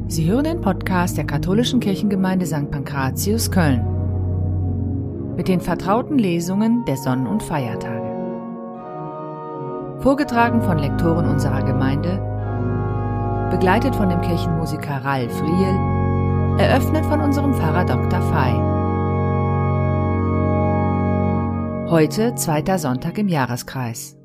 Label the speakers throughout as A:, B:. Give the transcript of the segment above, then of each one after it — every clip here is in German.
A: Sie hören den Podcast der Katholischen Kirchengemeinde St. Pankratius, Köln. Mit den vertrauten Lesungen der Sonn- und Feiertage. Vorgetragen von Lektoren unserer Gemeinde, begleitet von dem Kirchenmusiker Ralf Riel, eröffnet von unserem Pfarrer Dr. Fey. Heute zweiter Sonntag im Jahreskreis.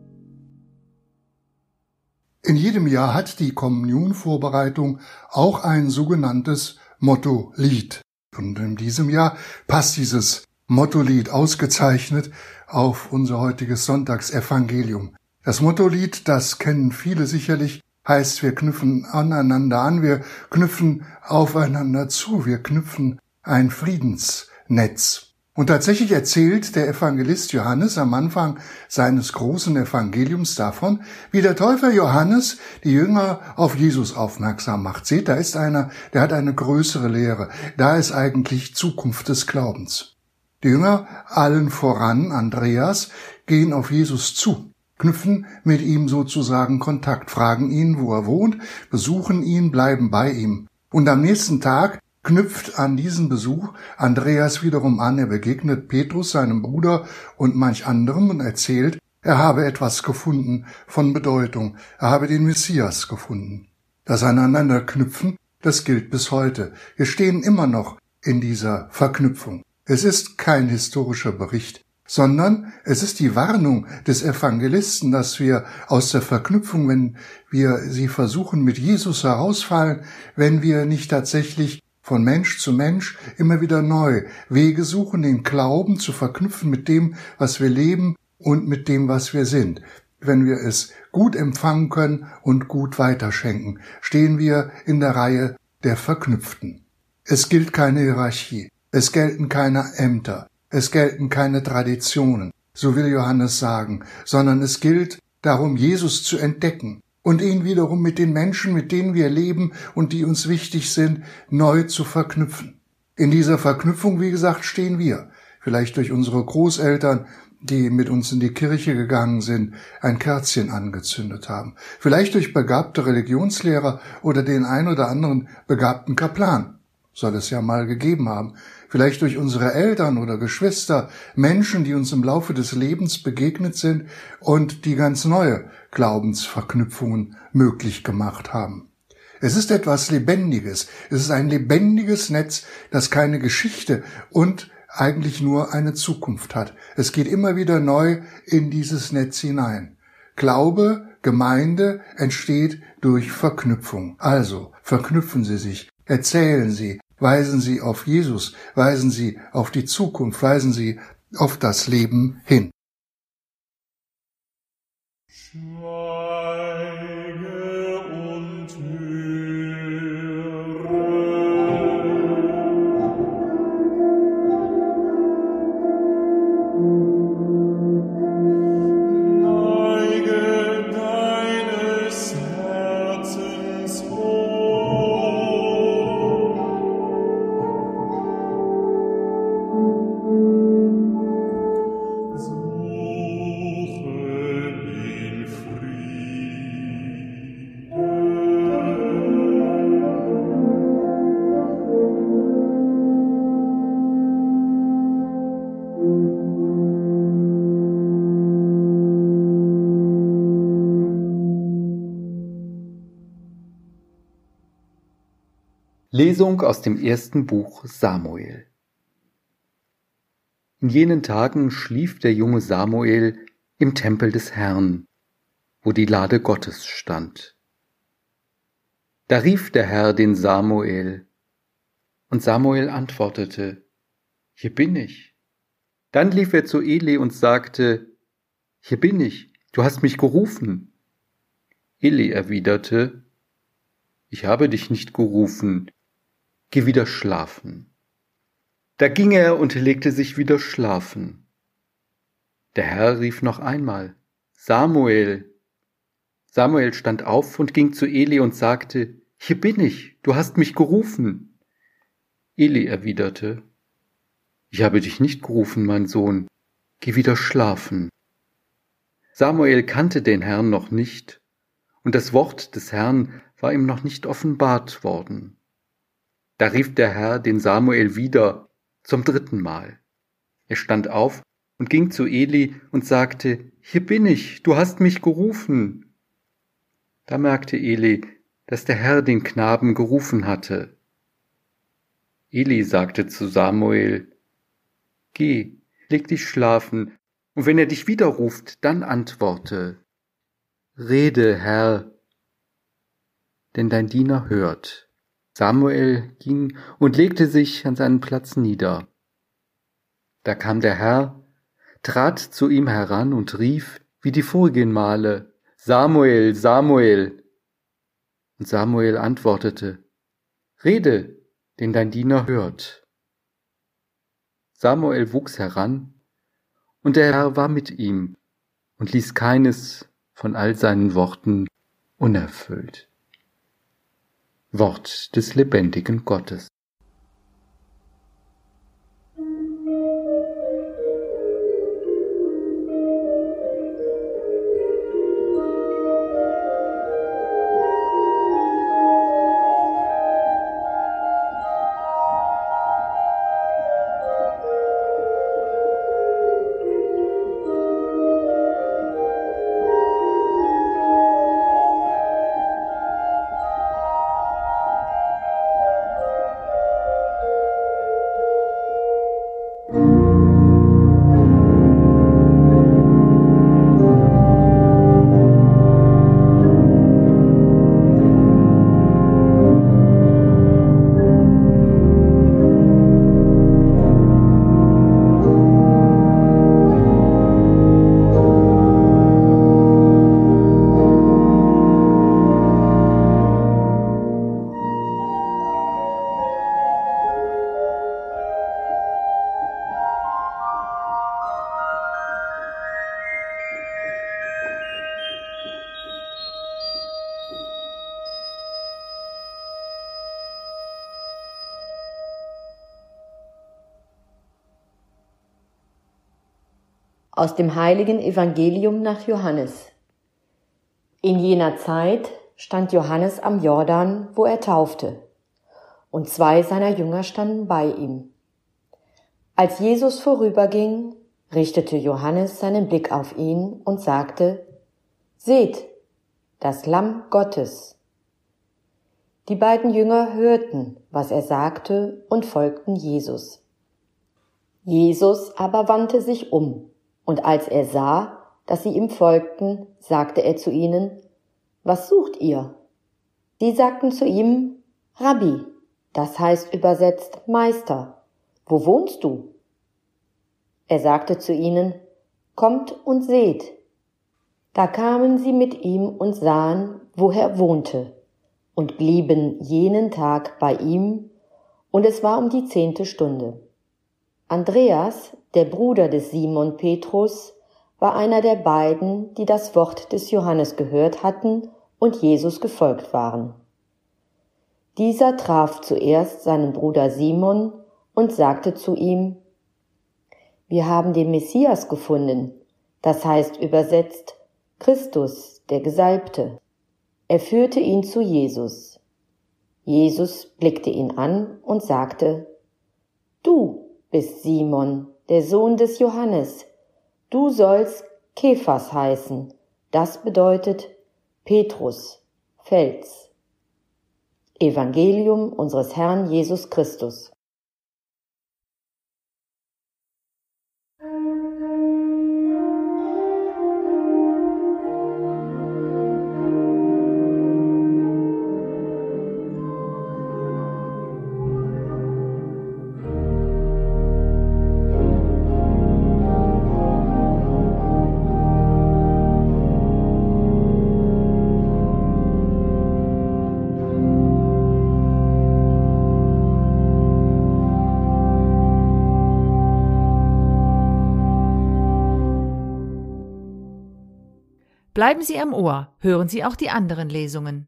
B: In jedem Jahr hat die Kommunionvorbereitung auch ein sogenanntes Motto-Lied. Und in diesem Jahr passt dieses Motto-Lied ausgezeichnet auf unser heutiges Sonntagsevangelium. Das Motto-Lied, das kennen viele sicherlich, heißt, wir knüpfen aneinander an, wir knüpfen aufeinander zu, wir knüpfen ein Friedensnetz. Und tatsächlich erzählt der Evangelist Johannes am Anfang seines großen Evangeliums davon, wie der Täufer Johannes die Jünger auf Jesus aufmerksam macht. Seht, da ist einer, der hat eine größere Lehre. Da ist eigentlich Zukunft des Glaubens. Die Jünger, allen voran Andreas, gehen auf Jesus zu, knüpfen mit ihm sozusagen Kontakt, fragen ihn, wo er wohnt, besuchen ihn, bleiben bei ihm. Und am nächsten Tag knüpft an diesen Besuch Andreas wiederum an. Er begegnet Petrus, seinem Bruder, und manch anderem und erzählt, er habe etwas gefunden von Bedeutung. Er habe den Messias gefunden. Das Aneinanderknüpfen, das gilt bis heute. Wir stehen immer noch in dieser Verknüpfung. Es ist kein historischer Bericht, sondern es ist die Warnung des Evangelisten, dass wir aus der Verknüpfung, wenn wir sie versuchen, mit Jesus herausfallen, wenn wir nicht tatsächlich von Mensch zu Mensch immer wieder neu Wege suchen, den Glauben zu verknüpfen mit dem, was wir leben und mit dem, was wir sind. Wenn wir es gut empfangen können und gut weiterschenken, stehen wir in der Reihe der Verknüpften. Es gilt keine Hierarchie, es gelten keine Ämter, es gelten keine Traditionen, so will Johannes sagen, sondern es gilt darum, Jesus zu entdecken und ihn wiederum mit den Menschen, mit denen wir leben und die uns wichtig sind, neu zu verknüpfen. In dieser Verknüpfung, wie gesagt, stehen wir, vielleicht durch unsere Großeltern, die mit uns in die Kirche gegangen sind, ein Kerzchen angezündet haben, vielleicht durch begabte Religionslehrer oder den ein oder anderen begabten Kaplan, soll es ja mal gegeben haben, vielleicht durch unsere Eltern oder Geschwister, Menschen, die uns im Laufe des Lebens begegnet sind und die ganz neue Glaubensverknüpfungen möglich gemacht haben. Es ist etwas Lebendiges. Es ist ein lebendiges Netz, das keine Geschichte und eigentlich nur eine Zukunft hat. Es geht immer wieder neu in dieses Netz hinein. Glaube, Gemeinde entsteht durch Verknüpfung. Also verknüpfen Sie sich, erzählen Sie, weisen Sie auf Jesus, weisen Sie auf die Zukunft, weisen Sie auf das Leben hin.
C: Schweige und höre. Neige deines Herzens Ohr.
D: Lesung aus dem ersten Buch Samuel. In jenen Tagen schlief der junge Samuel im Tempel des Herrn, wo die Lade Gottes stand. Da rief der Herr den Samuel, und Samuel antwortete, hier bin ich. Dann lief er zu Eli und sagte, hier bin ich, du hast mich gerufen. Eli erwiderte, ich habe dich nicht gerufen, geh wieder schlafen. Da ging er und legte sich wieder schlafen. Der Herr rief noch einmal, Samuel. Samuel stand auf und ging zu Eli und sagte, hier bin ich, du hast mich gerufen. Eli erwiderte, ich habe dich nicht gerufen, mein Sohn, geh wieder schlafen. Samuel kannte den Herrn noch nicht, und das Wort des Herrn war ihm noch nicht offenbart worden. Da rief der Herr den Samuel wieder zum 3. Mal. Er stand auf und ging zu Eli und sagte, »Hier bin ich, du hast mich gerufen.« Da merkte Eli, dass der Herr den Knaben gerufen hatte. Eli sagte zu Samuel, »Geh, leg dich schlafen, und wenn er dich wieder ruft, dann antworte, »Rede, Herr, denn dein Diener hört.« Samuel ging und legte sich an seinen Platz nieder. Da kam der Herr, trat zu ihm heran und rief, wie die vorigen Male, »Samuel, Samuel!« Und Samuel antwortete, »Rede, denn dein Diener hört.« Samuel wuchs heran, und der Herr war mit ihm und ließ keines von all seinen Worten unerfüllt. Wort des lebendigen Gottes.
E: Aus dem heiligen Evangelium nach Johannes. In jener Zeit stand Johannes am Jordan, wo er taufte, und 2 seiner Jünger standen bei ihm. Als Jesus vorüberging, richtete Johannes seinen Blick auf ihn und sagte, »Seht, das Lamm Gottes!« Die beiden Jünger hörten, was er sagte, und folgten Jesus. Jesus aber wandte sich um, und als er sah, dass sie ihm folgten, sagte er zu ihnen, »Was sucht ihr?« Sie sagten zu ihm, »Rabbi«, das heißt übersetzt Meister, »wo wohnst du?« Er sagte zu ihnen, »Kommt und seht.« Da kamen sie mit ihm und sahen, wo er wohnte, und blieben jenen Tag bei ihm, und es war um die 10. Stunde. Andreas, der Bruder des Simon Petrus, war einer der beiden, die das Wort des Johannes gehört hatten und Jesus gefolgt waren. Dieser traf zuerst seinen Bruder Simon und sagte zu ihm, »Wir haben den Messias gefunden«, das heißt übersetzt Christus, der Gesalbte. Er führte ihn zu Jesus. Jesus blickte ihn an und sagte, »Du bist Simon, der Sohn des Johannes. Du sollst Kephas heißen. Das bedeutet Petrus, Fels.« Evangelium unseres Herrn Jesus Christus.
A: Bleiben Sie am Ohr, hören Sie auch die anderen Lesungen.